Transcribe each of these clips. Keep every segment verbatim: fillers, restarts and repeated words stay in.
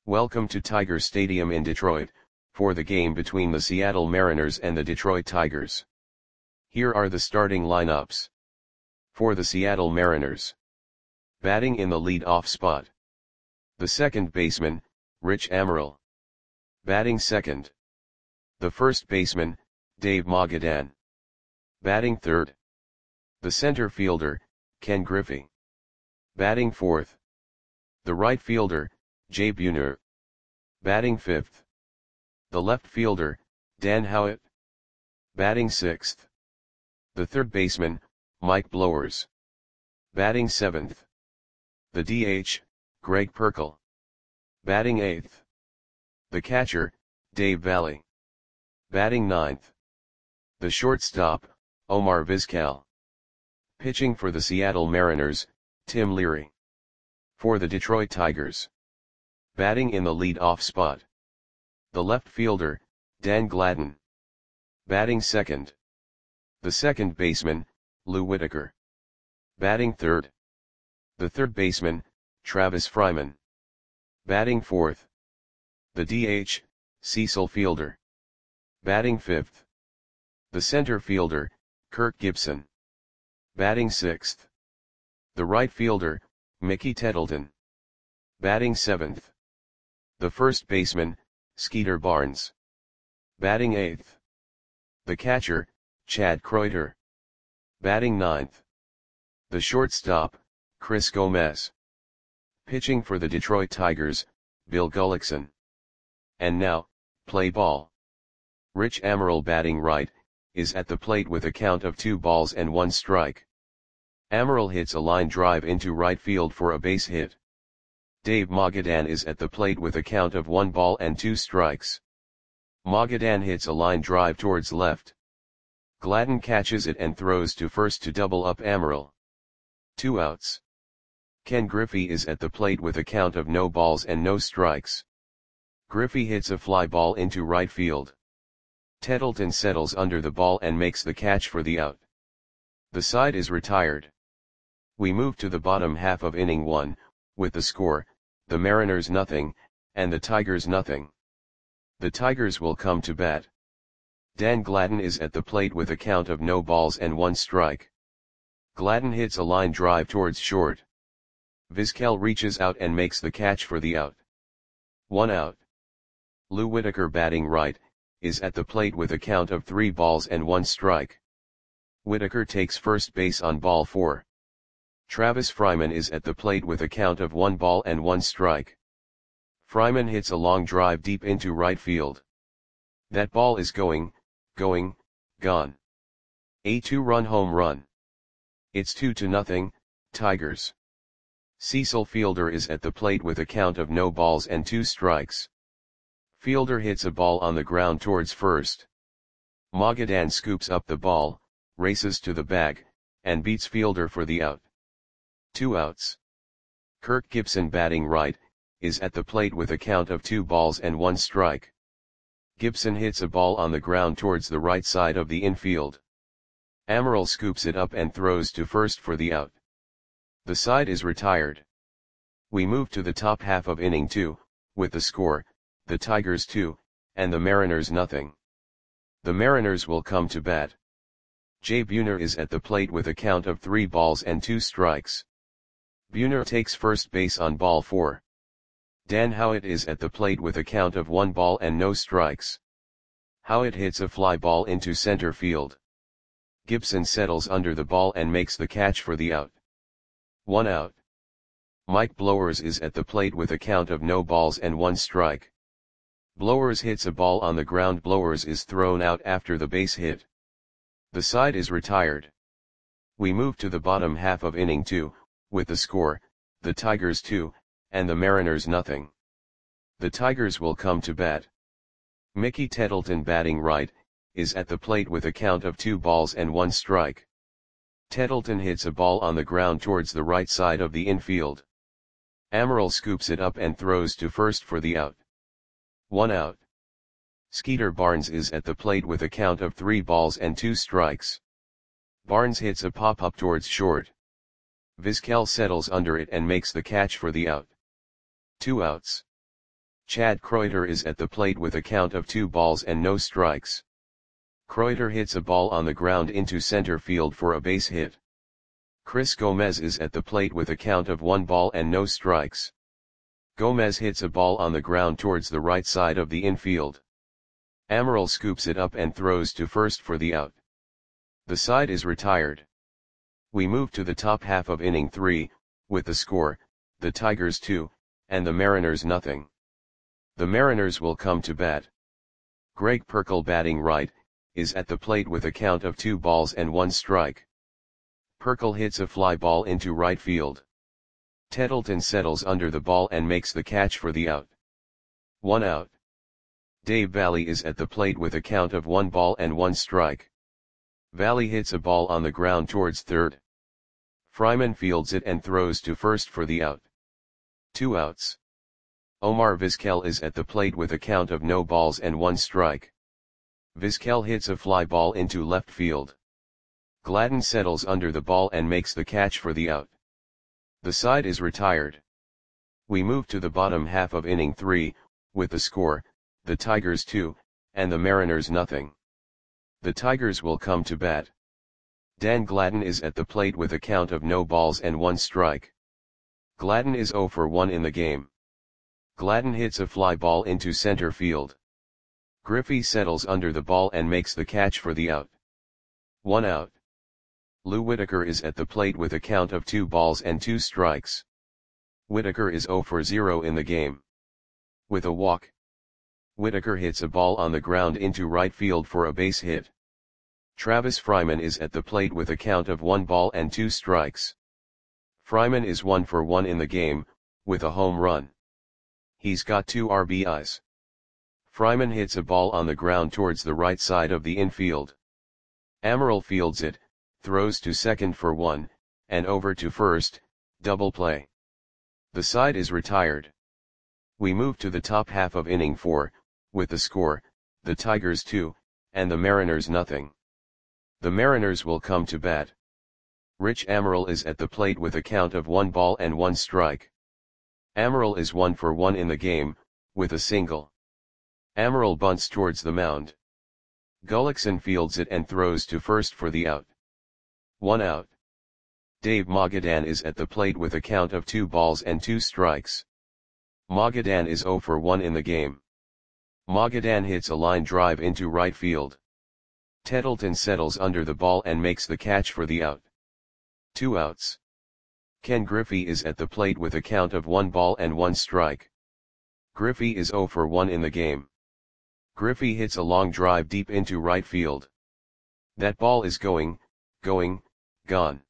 Welcome to Tiger Stadium in Detroit, for the game between the Seattle Mariners and the Detroit Tigers. Here are the starting lineups. For the Seattle Mariners. Batting in the lead-off spot. The second baseman, Rich Amaral. Batting second. The first baseman, Dave Mogadan. Batting third. The center fielder, Ken Griffey. Batting fourth. The right fielder, Jay Buhner. Batting fifth. The left fielder, Dan Howitt. Batting sixth. The third baseman, Mike Blowers. Batting seventh. The D H, Greg Perkle. Batting eighth. The catcher, Dave Valle. Batting ninth. The shortstop, Omar Vizquel. Pitching for the Seattle Mariners, Tim Leary. For the Detroit Tigers. Batting in the lead-off spot. The left fielder, Dan Gladden. Batting second. The second baseman, Lou Whitaker. Batting third. The third baseman, Travis Fryman. Batting fourth. The D H, Cecil Fielder. Batting fifth. The center fielder, Kirk Gibson. Batting sixth. The right fielder, Mickey Tettleton. Batting seventh. The first baseman, Skeeter Barnes. Batting eighth. The catcher, Chad Kreuter. Batting ninth. The shortstop, Chris Gomez. Pitching for the Detroit Tigers, Bill Gullickson. And now, play ball. Rich Amaral batting right, is at the plate with a count of two balls and one strike. Amaral hits a line drive into right field for a base hit. Dave Mogadan is at the plate with a count of one ball and two strikes. Mogadan hits a line drive towards left. Gladden catches it and throws to first to double up Amaral. Two outs. Ken Griffey is at the plate with a count of no balls and no strikes. Griffey hits a fly ball into right field. Tettleton settles under the ball and makes the catch for the out. The side is retired. We move to the bottom half of inning one, with the score, the Mariners nothing, and the Tigers nothing. The Tigers will come to bat. Dan Gladden is at the plate with a count of no balls and one strike. Gladden hits a line drive towards short. Vizquel reaches out and makes the catch for the out. One out. Lou Whitaker batting right, is at the plate with a count of three balls and one strike. Whitaker takes first base on ball four. Travis Fryman is at the plate with a count of one ball and one strike. Fryman hits a long drive deep into right field. That ball is going, going, gone. A two-run home run. It's two to nothing, Tigers. Cecil Fielder is at the plate with a count of no balls and two strikes. Fielder hits a ball on the ground towards first. Mogadan scoops up the ball, races to the bag, and beats Fielder for the out. Two outs. Kirk Gibson batting right, is at the plate with a count of two balls and one strike. Gibson hits a ball on the ground towards the right side of the infield. Amaral scoops it up and throws to first for the out. The side is retired. We move to the top half of inning two, with the score, the Tigers two, and the Mariners nothing. The Mariners will come to bat. Jay Buhner is at the plate with a count of three balls and two strikes. Buhner takes first base on ball four. Dan Howitt is at the plate with a count of one ball and no strikes. Howitt hits a fly ball into center field. Gibson settles under the ball and makes the catch for the out. One out. Mike Blowers is at the plate with a count of no balls and one strike. Blowers hits a ball on the ground. Blowers is thrown out after the base hit. The side is retired. We move to the bottom half of inning two, with the score, the Tigers two, and the Mariners nothing. The Tigers will come to bat. Mickey Tettleton batting right, is at the plate with a count of two balls and one strike. Tettleton hits a ball on the ground towards the right side of the infield. Amaral scoops it up and throws to first for the out. One out. Skeeter Barnes is at the plate with a count of three balls and two strikes. Barnes hits a pop-up towards short. Vizquel settles under it and makes the catch for the out. Two outs. Chad Kreuter is at the plate with a count of two balls and no strikes. Kreuter hits a ball on the ground into center field for a base hit. Chris Gomez is at the plate with a count of one ball and no strikes. Gomez hits a ball on the ground towards the right side of the infield. Amaral scoops it up and throws to first for the out. The side is retired. We move to the top half of inning three, with the score, the Tigers two, and the Mariners nothing. The Mariners will come to bat. Greg Perkle, batting right, is at the plate with a count of two balls and one strike. Perkle hits a fly ball into right field. Tettleton settles under the ball and makes the catch for the out. One out. Dave Valle is at the plate with a count of one ball and one strike. Valle hits a ball on the ground towards third. Fryman fields it and throws to first for the out. Two outs. Omar Vizquel is at the plate with a count of no balls and one strike. Vizquel hits a fly ball into left field. Gladden settles under the ball and makes the catch for the out. The side is retired. We move to the bottom half of inning three, with the score, the Tigers two, and the Mariners nothing. The Tigers will come to bat. Dan Gladden is at the plate with a count of no balls and one strike. Gladden is zero for one in the game. Gladden hits a fly ball into center field. Griffey settles under the ball and makes the catch for the out. One out. Lou Whitaker is at the plate with a count of two balls and two strikes. Whitaker is zero for zero in the game. With a walk, Whitaker hits a ball on the ground into right field for a base hit. Travis Fryman is at the plate with a count of one ball and two strikes. Fryman is one for one in the game, with a home run. He's got two R B Is. Fryman hits a ball on the ground towards the right side of the infield. Amaral fields it, throws to second for one, and over to first, double play. The side is retired. We move to the top half of inning four, with the score, the Tigers two, and the Mariners nothing. The Mariners will come to bat. Rich Amaral is at the plate with a count of one ball and one strike. Amaral is one for one in the game, with a single. Amaral bunts towards the mound. Gullickson fields it and throws to first for the out. One out. Dave Magadan is at the plate with a count of two balls and two strikes. Magadan is zero for one in the game. Magadan hits a line drive into right field. Tettleton settles under the ball and makes the catch for the out. Two outs. Ken Griffey is at the plate with a count of one ball and one strike. Griffey is zero for one in the game. Griffey hits a long drive deep into right field. That ball is going, going, gone.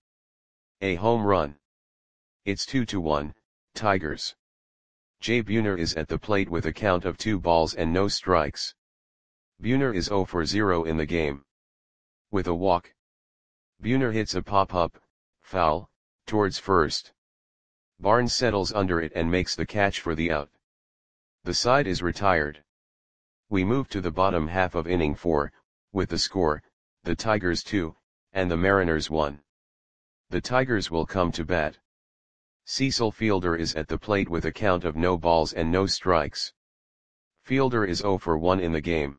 A home run. It's two to one, Tigers. Jay Buhner is at the plate with a count of two balls and no strikes. Buhner is zero for zero in the game. With a walk, Buhner hits a pop-up, foul, towards first. Barnes settles under it and makes the catch for the out. The side is retired. We move to the bottom half of inning four, with the score, the Tigers two, and the Mariners one. The Tigers will come to bat. Cecil Fielder is at the plate with a count of no balls and no strikes. Fielder is zero for one in the game.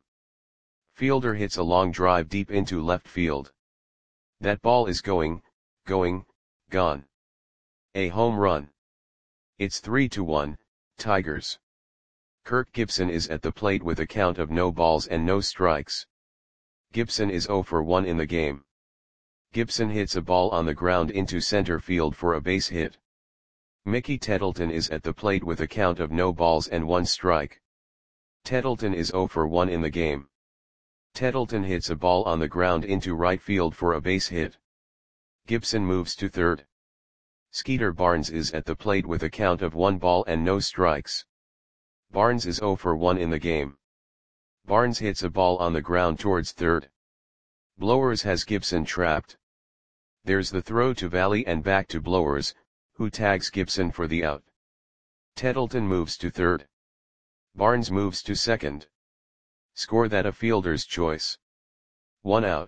Fielder hits a long drive deep into left field. That ball is going, going, gone. A home run. It's three to one, Tigers. Kirk Gibson is at the plate with a count of no balls and no strikes. Gibson is zero for one in the game. Gibson hits a ball on the ground into center field for a base hit. Mickey Tettleton is at the plate with a count of no balls and one strike. Tettleton is zero for one in the game. Tettleton hits a ball on the ground into right field for a base hit. Gibson moves to third. Skeeter Barnes is at the plate with a count of one ball and no strikes. Barnes is zero for one in the game. Barnes hits a ball on the ground towards third. Blowers has Gibson trapped. There's the throw to Valle and back to Blowers, who tags Gibson for the out. Tettleton moves to third. Barnes moves to second. Score that a fielder's choice. One out.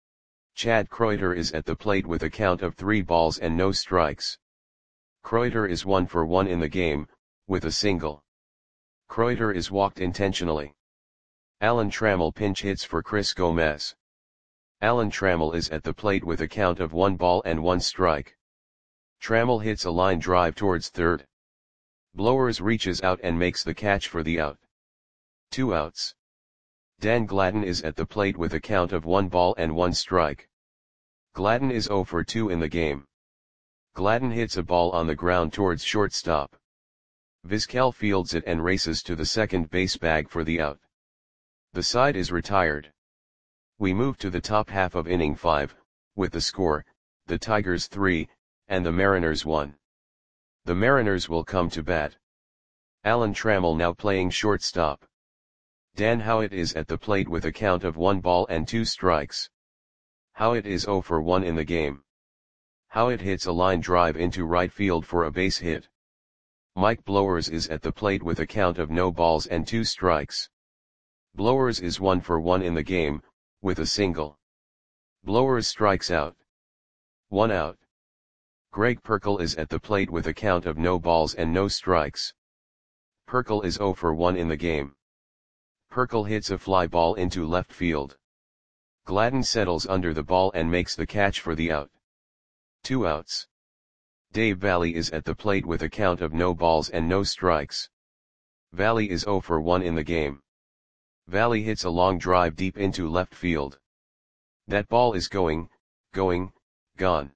Chad Kreuter is at the plate with a count of three balls and no strikes. Kreuter is one for one in the game, with a single. Kreuter is walked intentionally. Alan Trammell pinch hits for Chris Gomez. Alan Trammell is at the plate with a count of one ball and one strike. Trammell hits a line drive towards third. Blowers reaches out and makes the catch for the out. Two outs. Dan Gladden is at the plate with a count of one ball and one strike. Gladden is oh for two in the game. Gladden hits a ball on the ground towards shortstop. Vizquel fields it and races to the second base bag for the out. The side is retired. We move to the top half of inning five, with the score, the Tigers three, and the Mariners one. The Mariners will come to bat. Alan Trammell now playing shortstop. Dan Howitt is at the plate with a count of one ball and two strikes. Howitt is oh for one in the game. Howitt hits a line drive into right field for a base hit. Mike Blowers is at the plate with a count of no balls and two strikes. Blowers is one for one in the game, with a single. Blowers strikes out. One out. Greg Perkle is at the plate with a count of no balls and no strikes. Perkle is oh for one in the game. Perkle hits a fly ball into left field. Gladden settles under the ball and makes the catch for the out. Two outs. Dave Valley is at the plate with a count of no balls and no strikes. Valley is oh for one in the game. Valley hits a long drive deep into left field. That ball is going, going, gone.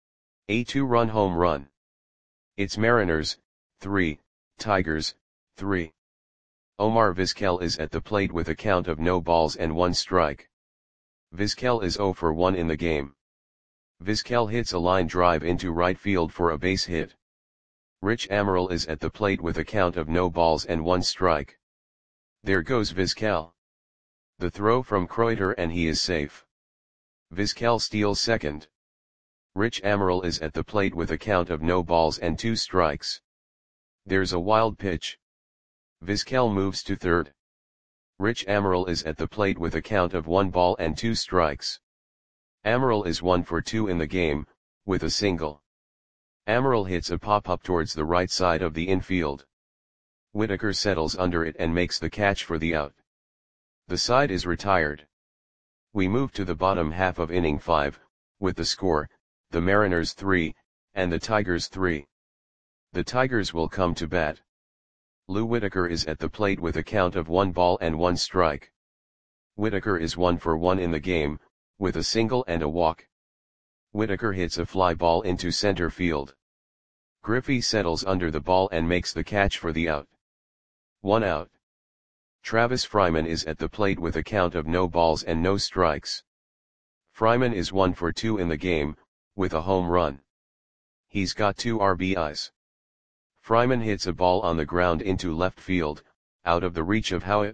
A two-run home run. It's Mariners, three, Tigers, three. Omar Vizquel is at the plate with a count of no balls and one strike. Vizquel is oh for one in the game. Vizquel hits a line drive into right field for a base hit. Rich Amaral is at the plate with a count of no balls and one strike. There goes Vizquel. The throw from Kreuter and he is safe. Vizquel steals second. Rich Amaral is at the plate with a count of no balls and two strikes. There's a wild pitch. Vizquel moves to third. Rich Amaral is at the plate with a count of one ball and two strikes. Amaral is one for two in the game, with a single. Amaral hits a pop-up towards the right side of the infield. Whitaker settles under it and makes the catch for the out. The side is retired. We move to the bottom half of inning five, with the score, the Mariners three, and the Tigers three. The Tigers will come to bat. Lou Whitaker is at the plate with a count of one ball and one strike. Whitaker is one for one in the game, with a single and a walk. Whitaker hits a fly ball into center field. Griffey settles under the ball and makes the catch for the out. One out. Travis Fryman is at the plate with a count of no balls and no strikes. Fryman is one for two in the game, with a home run. He's got two R B Is. Fryman hits a ball on the ground into left field, out of the reach of Howitt.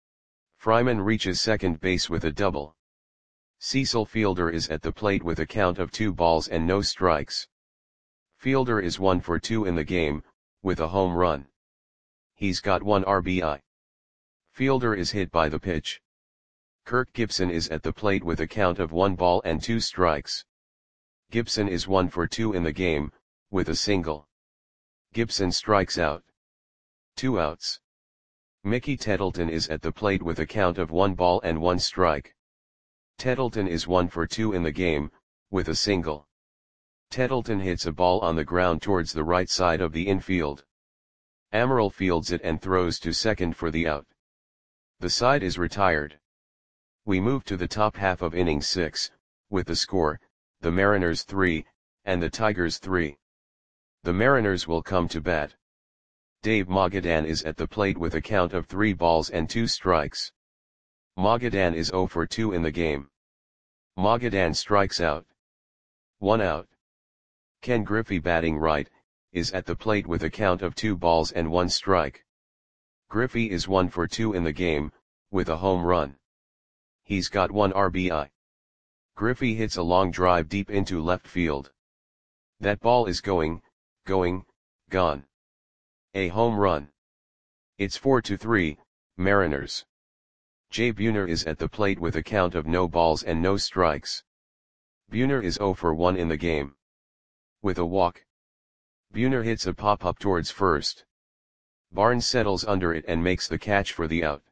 Fryman reaches second base with a double. Cecil Fielder is at the plate with a count of two balls and no strikes. Fielder is one for two in the game, with a home run. He's got one R B I. Fielder is hit by the pitch. Kirk Gibson is at the plate with a count of one ball and two strikes. Gibson is one for two in the game, with a single. Gibson strikes out. Two outs. Mickey Tettleton is at the plate with a count of one ball and one strike. Tettleton is one for two in the game, with a single. Tettleton hits a ball on the ground towards the right side of the infield. Amaral fields it and throws to second for the out. The side is retired. We move to the top half of inning six, with the score, the Mariners three, and the Tigers three. The Mariners will come to bat. Dave Magadan is at the plate with a count of three balls and two strikes. Magadan is oh for two in the game. Magadan strikes out. One out. Ken Griffey, batting right, is at the plate with a count of two balls and one strike. Griffey is one for two in the game, with a home run. He's got one R B I. Griffey hits a long drive deep into left field. That ball is going, going, gone. A home run. It's four to three, Mariners. Jay Buhner is at the plate with a count of no balls and no strikes. Buhner is oh for one in the game. With a walk. Buhner hits a pop-up towards first. Barnes settles under it and makes the catch for the out.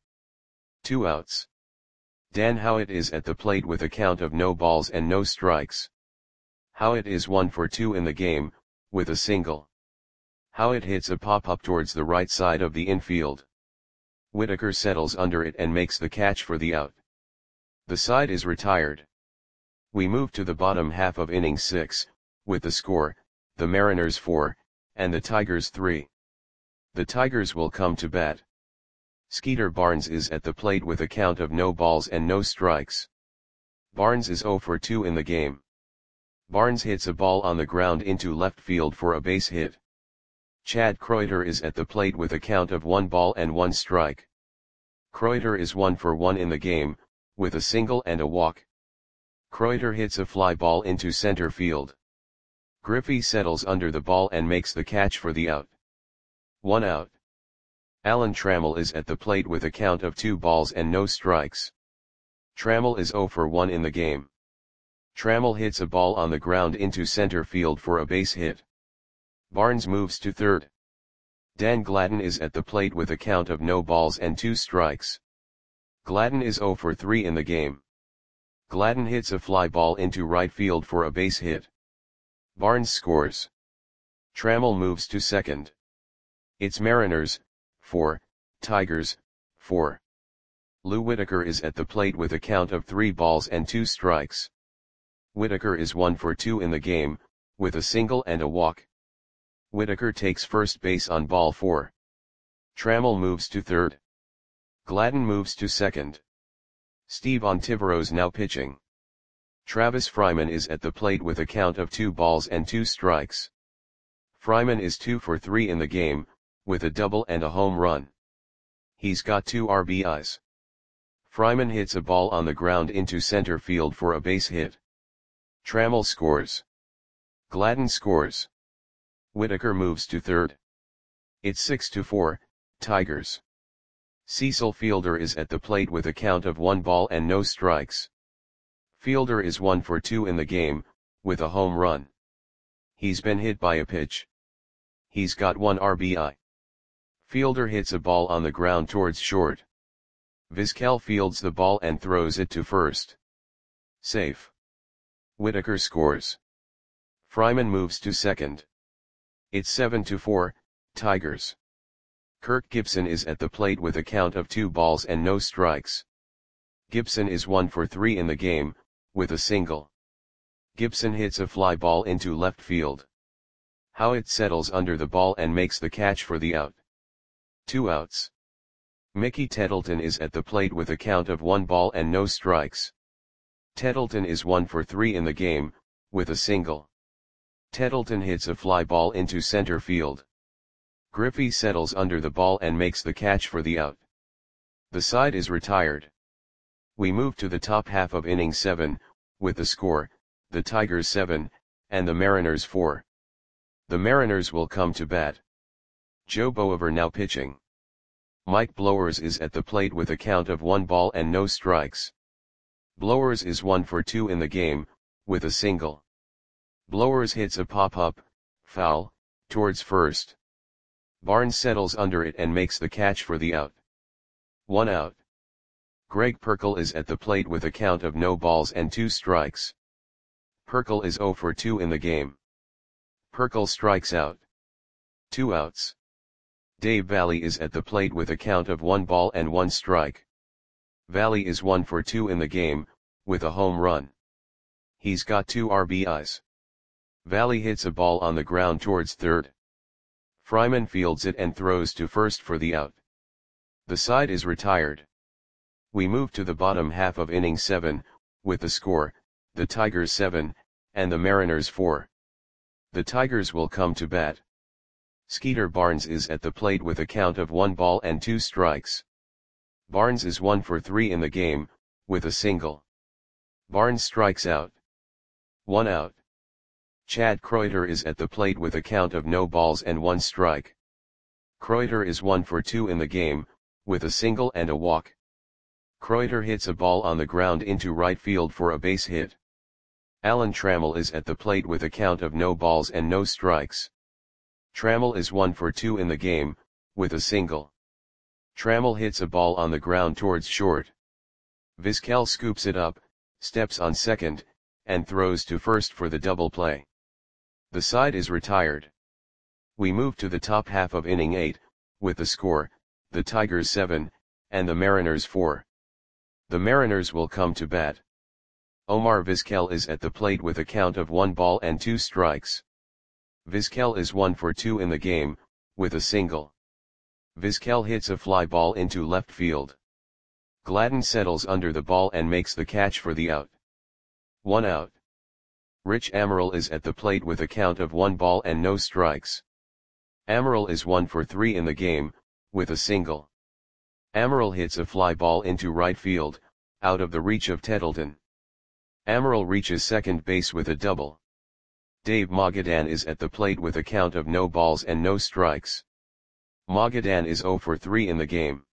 Two outs. Dan Howitt is at the plate with a count of no balls and no strikes. Howitt is one for two in the game, with a single. Howitt hits a pop-up towards the right side of the infield. Whitaker settles under it and makes the catch for the out. The side is retired. We move to the bottom half of inning six, with the score, the Mariners four, and the Tigers three. The Tigers will come to bat. Skeeter Barnes is at the plate with a count of no balls and no strikes. Barnes is zero for two in the game. Barnes hits a ball on the ground into left field for a base hit. Chad Kreuter is at the plate with a count of one ball and one strike. Kreuter is one for one in the game, with a single and a walk. Kreuter hits a fly ball into center field. Griffey settles under the ball and makes the catch for the out. One out. Alan Trammell is at the plate with a count of two balls and no strikes. Trammell is zero for one in the game. Trammell hits a ball on the ground into center field for a base hit. Barnes moves to third. Dan Gladden is at the plate with a count of no balls and two strikes. Gladden is zero for three in the game. Gladden hits a fly ball into right field for a base hit. Barnes scores. Trammell moves to second. It's Mariners, four, Tigers, four. Lou Whitaker is at the plate with a count of three balls and two strikes. Whitaker is one for two in the game, with a single and a walk. Whitaker takes first base on ball four. Trammell moves to third. Gladden moves to second. Steve Ontiveros now pitching. Travis Fryman is at the plate with a count of two balls and two strikes. Fryman is two for three in the game, with a double and a home run. He's got two R B Is. Fryman hits a ball on the ground into center field for a base hit. Trammell scores. Gladden scores. Whitaker moves to third. It's six to four, Tigers. Cecil Fielder is at the plate with a count of one ball and no strikes. Fielder is one for two in the game, with a home run. He's been hit by a pitch. He's got one R B I. Fielder hits a ball on the ground towards short. Vizquel fields the ball and throws it to first. Safe. Whitaker scores. Fryman moves to second. It's seven to four, Tigers. Kirk Gibson is at the plate with a count of two balls and no strikes. Gibson is one for three in the game, with a single. Gibson hits a fly ball into left field. Howitt settles under the ball and makes the catch for the out. Two outs. Mickey Tettleton is at the plate with a count of one ball and no strikes. Tettleton is one for three in the game, with a single. Tettleton hits a fly ball into center field. Griffey settles under the ball and makes the catch for the out. The side is retired. We move to the top half of inning seven, with the score, the Tigers seven, and the Mariners four. The Mariners will come to bat. Joe Boever now pitching. Mike Blowers is at the plate with a count of one ball and no strikes. Blowers is one for two in the game, with a single. Blowers hits a pop-up, foul, towards first. Barnes settles under it and makes the catch for the out. One out. Greg Perkle is at the plate with a count of no balls and two strikes. Perkle is zero for two in the game. Perkle strikes out. Two outs. Dave Valley is at the plate with a count of one ball and one strike. Valley is one for two in the game, with a home run. He's got two R B Is. Valley hits a ball on the ground towards third. Fryman fields it and throws to first for the out. The side is retired. We move to the bottom half of inning seven, with the score, the Tigers seven, and the Mariners four. The Tigers will come to bat. Skeeter Barnes is at the plate with a count of one ball and two strikes. Barnes is one for three in the game, with a single. Barnes strikes out. One out. Chad Kreuter is at the plate with a count of no balls and one strike. Kreuter is one for two in the game, with a single and a walk. Kreuter hits a ball on the ground into right field for a base hit. Alan Trammell is at the plate with a count of no balls and no strikes. Trammell is one for two in the game, with a single. Trammell hits a ball on the ground towards short. Vizquel scoops it up, steps on second, and throws to first for the double play. The side is retired. We move to the top half of inning eight, with the score, the Tigers seven, and the Mariners four. The Mariners will come to bat. Omar Vizquel is at the plate with a count of one ball and two strikes. Vizquel is one for two in the game, with a single. Vizquel hits a fly ball into left field. Gladden settles under the ball and makes the catch for the out. One out. Rich Amaral is at the plate with a count of one ball and no strikes. Amaral is one for three in the game, with a single. Amaral hits a fly ball into right field, out of the reach of Tettleton. Amaral reaches second base with a double. Dave Magadan is at the plate with a count of no balls and no strikes. Magadan is zero for three in the game.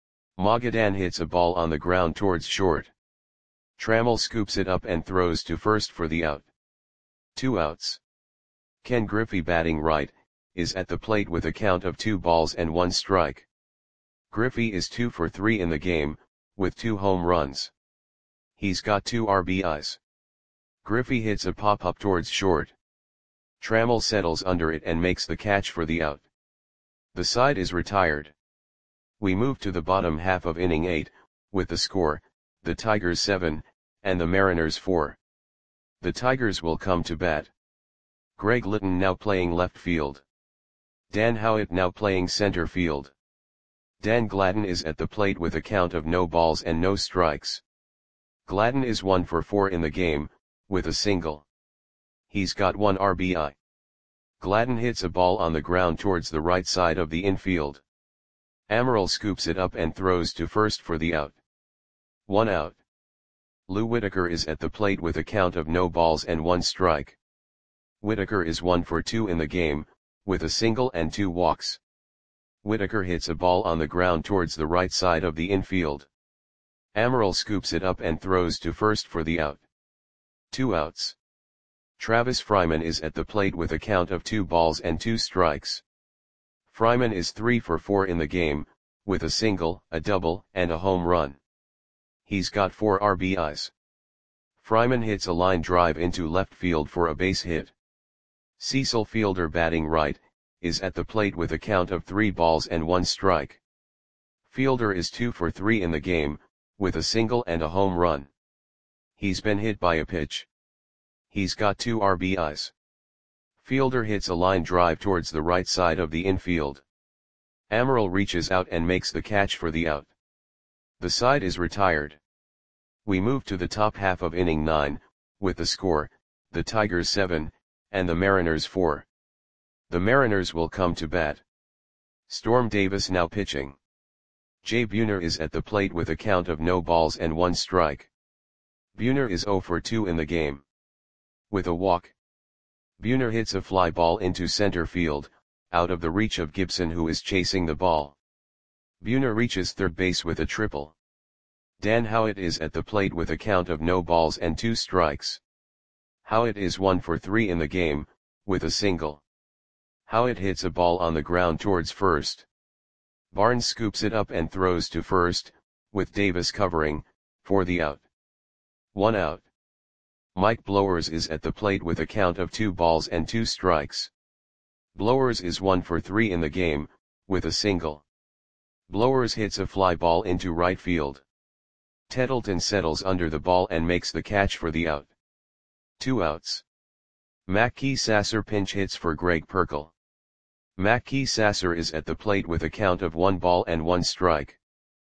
Magadan hits a ball on the ground towards short. Trammell scoops it up and throws to first for the out. Two outs. Ken Griffey, batting right, is at the plate with a count of two balls and one strike. Griffey is two for three in the game, with two home runs. He's got two R B Is. Griffey hits a pop-up towards short. Trammell settles under it and makes the catch for the out. The side is retired. We move to the bottom half of inning eight, with the score, the Tigers seven, and the Mariners four. The Tigers will come to bat. Greg Litton now playing left field. Dan Howitt now playing center field. Dan Gladden is at the plate with a count of no balls and no strikes. Gladden is one for four in the game, with a single. He's got one R B I. Gladden hits a ball on the ground towards the right side of the infield. Amaral scoops it up and throws to first for the out. One out. Lou Whitaker is at the plate with a count of no balls and one strike. Whitaker is one for two in the game, with a single and two walks. Whitaker hits a ball on the ground towards the right side of the infield. Amaral scoops it up and throws to first for the out. Two outs. Travis Fryman is at the plate with a count of two balls and two strikes. Fryman is three for four in the game, with a single, a double, and a home run. He's got four R B Is. Fryman hits a line drive into left field for a base hit. Cecil Fielder, batting right, is at the plate with a count of three balls and one strike. Fielder is two for three in the game, with a single and a home run. He's been hit by a pitch. He's got two R B Is. Fielder hits a line drive towards the right side of the infield. Amaral reaches out and makes the catch for the out. The side is retired. We move to the top half of inning nine, with the score, the Tigers seven, and the Mariners four. The Mariners will come to bat. Storm Davis now pitching. Jay Buhner is at the plate with a count of no balls and one strike. Buhner is zero for two in the game. With a walk. Buhner hits a fly ball into center field, out of the reach of Gibson, who is chasing the ball. Buhner reaches third base with a triple. Dan Howitt is at the plate with a count of no balls and two strikes. Howitt is one for three in the game, with a single. Howitt hits a ball on the ground towards first. Barnes scoops it up and throws to first, with Davis covering, for the out. One out. Mike Blowers is at the plate with a count of two balls and two strikes. Blowers is one for three in the game, with a single. Blowers hits a fly ball into right field. Tettleton settles under the ball and makes the catch for the out. Two outs. Mackey Sasser pinch hits for Greg Perkle. Mackey Sasser is at the plate with a count of one ball and one strike.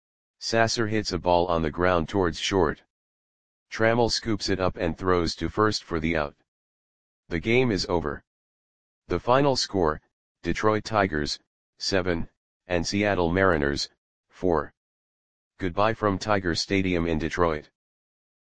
Sasser hits a ball on the ground towards short. Trammell scoops it up and throws to first for the out. The game is over. The final score, Detroit Tigers, seven, and Seattle Mariners, four. Goodbye from Tiger Stadium in Detroit.